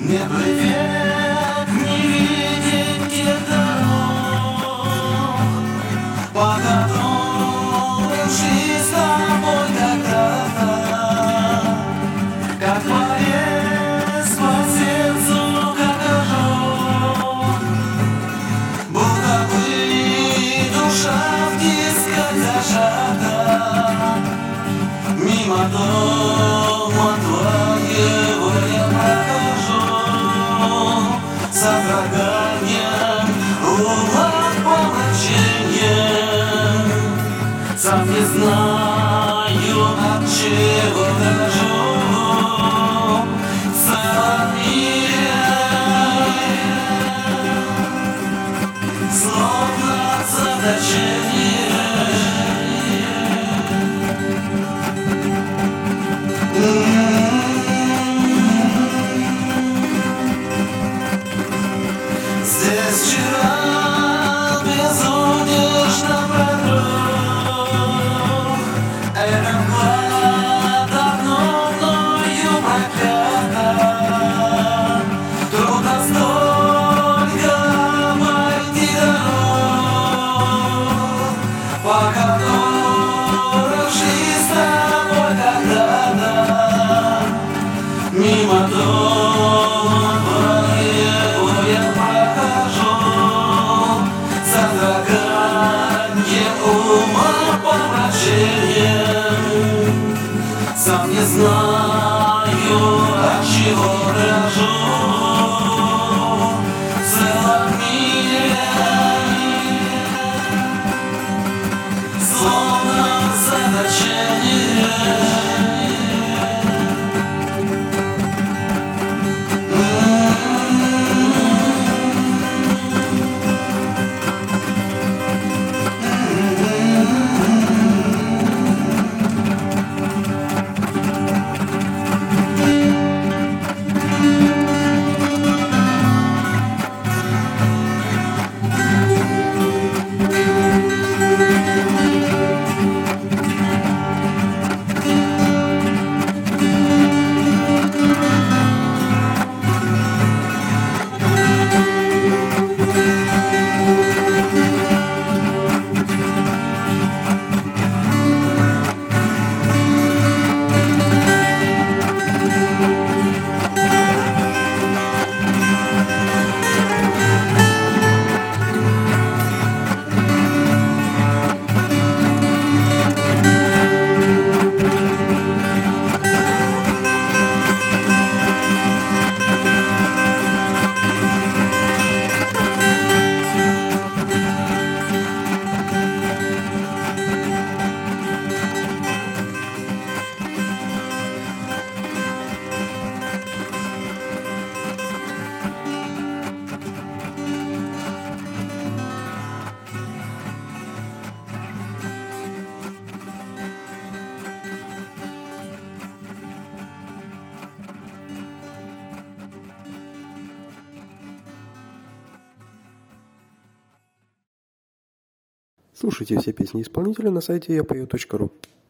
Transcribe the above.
Не привет, не видеть тех дорог, по которым шли с тобой когда-то, как порез по сердцу, как ожог, будто бы душа в тисках зажата. Мимо дома твоего я прохожу с содроганием, ума помрачением. Сам не знаю, от чего дрожу в целом мире, словно заточение. Здесь вчера безудержно продрог, эта мгла давно мною проклята. Трудно столько обойти дорог, по которым шли с тобой когда-то. Мимо дома твоего я прохожу с содроганием, ума помрачением. Сам не знаю, от чего дрожу в целом мире, словно заточение. Слушайте все песни исполнителя на сайте yapою.ru.